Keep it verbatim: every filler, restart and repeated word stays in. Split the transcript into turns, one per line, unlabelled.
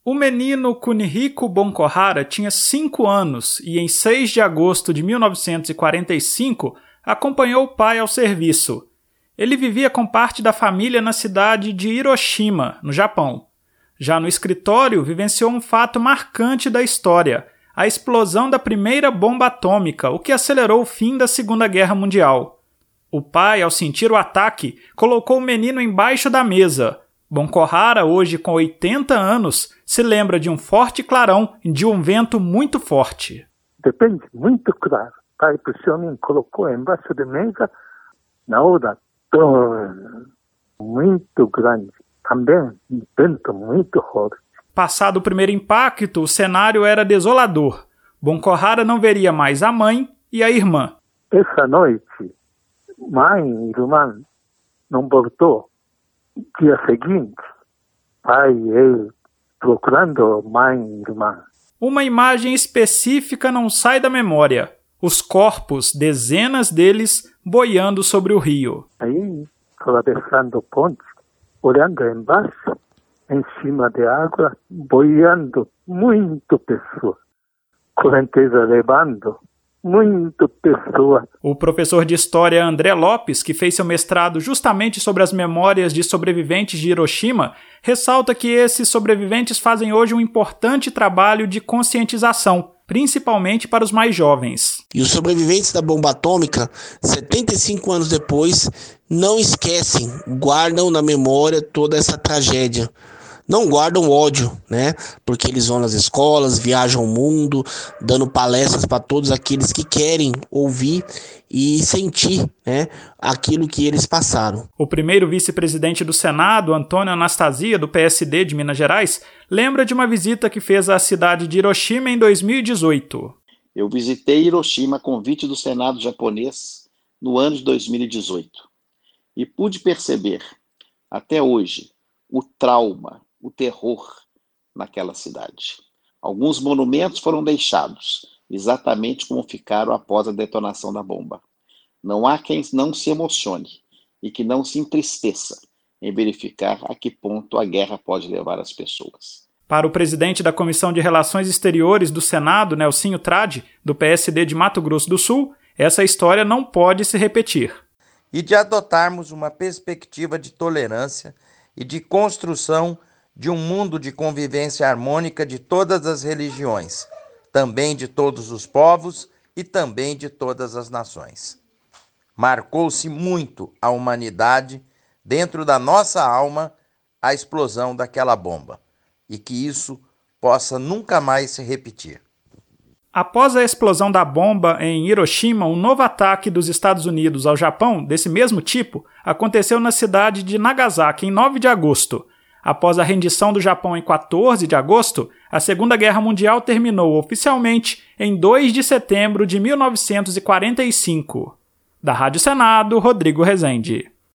O menino Kunihiko Bonkohara tinha cinco anos e, em seis de agosto de mil novecentos e quarenta e cinco, acompanhou o pai ao serviço. Ele vivia com parte da família na cidade de Hiroshima, no Japão. Já no escritório, vivenciou um fato marcante da história, a explosão da primeira bomba atômica, o que acelerou o fim da Segunda Guerra Mundial. O pai, ao sentir o ataque, colocou o menino embaixo da mesa. Bonkohara, hoje com oitenta anos, se lembra de um forte clarão e de um vento muito forte.
Depende, muito claro. O pai me colocou embaixo da mesa, na hora, muito grande. Também um vento muito forte.
Passado o primeiro impacto, o cenário era desolador. Bonkohara não veria mais a mãe e a irmã.
Essa noite, mãe e irmã não voltou. Dia seguinte, pai e ele procurando mãe e irmã.
Uma imagem específica não sai da memória. Os corpos, dezenas deles, boiando sobre o rio.
Aí, atravessando ponte, olhando embaixo, em cima da água, boiando muito pessoas. Correnteza levando muito pessoa.
O professor de História André Lopes, que fez seu mestrado justamente sobre as memórias de sobreviventes de Hiroshima, ressalta que esses sobreviventes fazem hoje um importante trabalho de conscientização, principalmente para os mais jovens.
E os sobreviventes da bomba atômica, setenta e cinco anos depois, não esquecem, guardam na memória toda essa tragédia. Não guardam ódio, né? Porque eles vão nas escolas, viajam o mundo, dando palestras para todos aqueles que querem ouvir e sentir, né, aquilo que eles passaram.
O primeiro vice-presidente do Senado, Antônio Anastasia, do P S D de Minas Gerais, lembra de uma visita que fez à cidade de Hiroshima em dois mil e dezoito.
Eu visitei Hiroshima a convite do Senado japonês no ano de dois mil e dezoito e pude perceber, até hoje, o trauma, o terror naquela cidade. Alguns monumentos foram deixados, exatamente como ficaram após a detonação da bomba. Não há quem não se emocione e que não se entristeça em verificar a que ponto a guerra pode levar as pessoas.
Para o presidente da Comissão de Relações Exteriores do Senado, Nelsinho Tradi, do P S D de Mato Grosso do Sul, essa história não pode se repetir.
E de adotarmos uma perspectiva de tolerância e de construção de um mundo de convivência harmônica de todas as religiões, também de todos os povos e também de todas as nações. Marcou-se muito a humanidade, dentro da nossa alma, a explosão daquela bomba, e que isso possa nunca mais se repetir.
Após a explosão da bomba em Hiroshima, um novo ataque dos Estados Unidos ao Japão, desse mesmo tipo, aconteceu na cidade de Nagasaki, em nove de agosto. Após a rendição do Japão em quatorze de agosto, a Segunda Guerra Mundial terminou oficialmente em dois de setembro de mil novecentos e quarenta e cinco. Da Rádio Senado, Rodrigo Rezende.